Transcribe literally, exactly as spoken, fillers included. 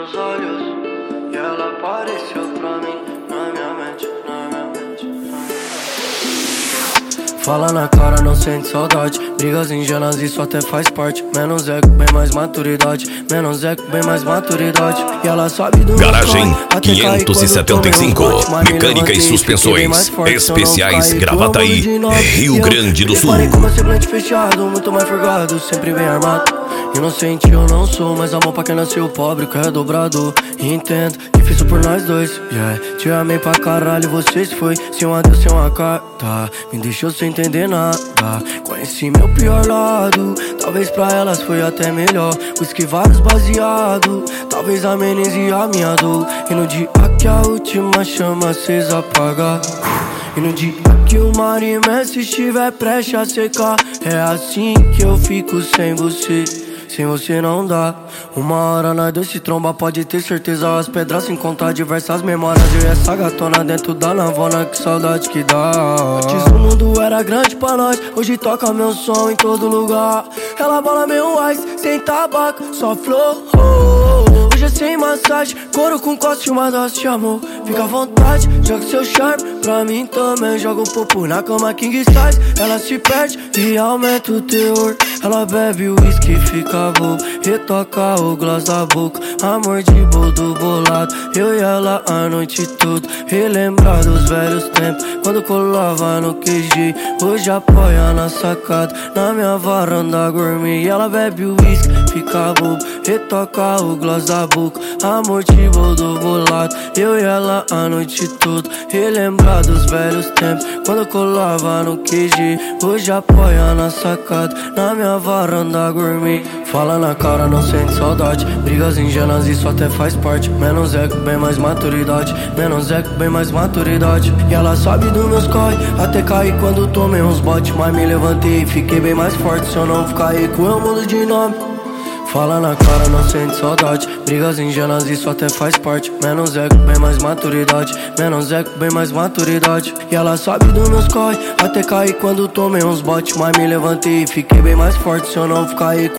meus olhos e ela apareceu pra mim na minha mente, na minha mente, na minha mente. Fala na cara, não sente saudade. Brigas ingênuas, isso até faz parte. Menos eco, bem mais maturidade. Menos eco, bem mais maturidade. E ela sabe do Garagem quinhentos e setenta e cinco. Mecânica e suspensões especiais Gravataí, Rio Grande do Sul. Falei com meu semblante fechado, muito mais forgado, sempre bem armado. Inocente eu não sou, mas amor pra quem nasceu pobre, que é dobrado. Entendo, difícil por nós dois, yeah. Te amei pra caralho, você se foi. Se um adeus, se uma carta, me deixou sem entender nada. Conheci meu pior lado, talvez pra elas foi até melhor. Whisky, vários baseado, talvez amenize a minha dor. E no dia que a última chama acesa apaga, e no dia que o mar imenso estiver prestes a secar, é assim que eu fico sem você. Sem você não dá. Uma hora nós dois se tromba, pode ter certeza. As pedras sem contar diversas memórias. Eu e essa gatona dentro da navona, que saudade que dá. Antes o mundo era grande pra nós, hoje toca meu som em todo lugar. Ela bola meu ice, sem tabaco, só flor. Hoje é sem massagem, couro com coste, uma dose de amor. Fica à vontade, joga seu charme pra mim também. Joga um popo na cama king size. Ela se perde e aumenta o teor. Ela bebe o uísque e fica bobo, retoca o gloss da boca. Amor de boldo bolado, eu e ela a noite toda. Relembrar dos velhos tempos, quando colava no Q G. Hoje apoia na sacada, na minha varanda gourmet. E ela bebe o uísque, fica bobo, retoca o gloss da boca. Amor de boldo bolado, eu e ela a noite toda. Relembrar dos velhos tempos, quando colava no Q G. Hoje apoia na sacada, na minha varanda gourmet. Fala na cara, não sente saudade. Brigas ingênuas, isso até faz parte. Menos eco, bem mais maturidade. Menos eco, bem mais maturidade. E ela sabe dos meus corre, até cair quando tomei uns botes. Mas me levantei e fiquei bem mais forte. Se eu não ficar rico, eu mudo de nome. Fala na cara, não sente saudade. Brigas ingênuas, isso até faz parte. Menos eco, bem mais maturidade. Menos eco, bem mais maturidade. E ela sabe dos meus corre, até cair quando tomei uns botes. Mas me levantei e fiquei bem mais forte. Se eu não ficar rico,